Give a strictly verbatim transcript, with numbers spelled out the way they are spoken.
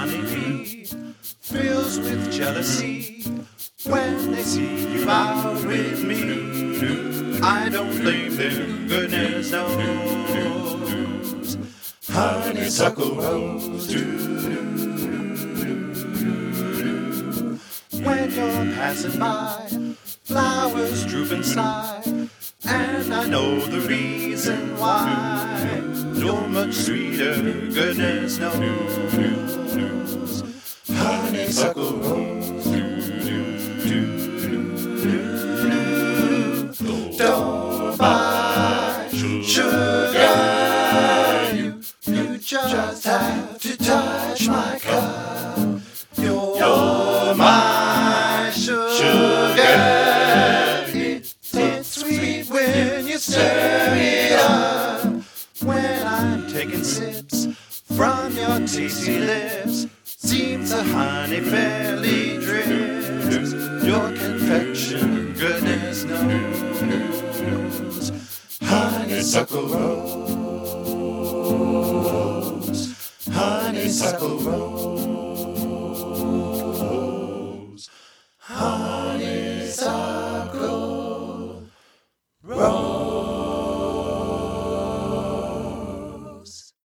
honeybee fills with jealousy when they see you out with me. I don't blame them, goodness knows. Honeysuckle rose, when you're passing by, flowers droop and sigh, and I know the reason why. You're much sweeter, goodness knows. Honeysuckle rose, don't buy sugar, you, you just have to touch my cup. You're, you're my sugar. It's, it's sweet when you stir it up. When I'm taking sips from your tasty lips, seems the honey fairly drips. Your confection, goodness knows. Honeysuckle rose, honeysuckle rose, honeysuckle.